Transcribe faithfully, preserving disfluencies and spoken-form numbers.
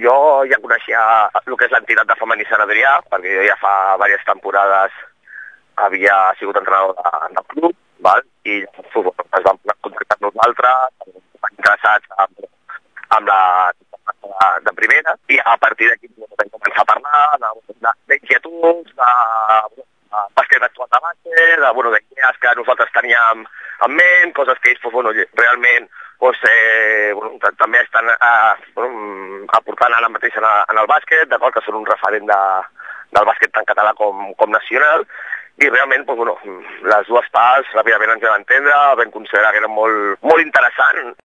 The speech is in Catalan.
Jo ja coneixia el que és l'entitat de femení Sant Adrià, perquè jo ja fa diverses temporades havia sigut entrenador de, del club, val? I es van contactar amb nosaltres, estan interessats amb, amb la de primera, i a partir d'aquí vam començar a parlar d'inquietuds, de, de, de bàsquet actual de base, de, bueno, d'idees que nosaltres teníem en ment, coses que ells pues, bueno, realment pues, eh, bueno, també estan eh, bueno, aportant ara mateix en, en el bàsquet, d'acord que són un referent de, del bàsquet tant català com, com nacional, i realment pues, bueno, les dues parts ràpidament ens vam entendre, vam considerar que era molt, molt interessant.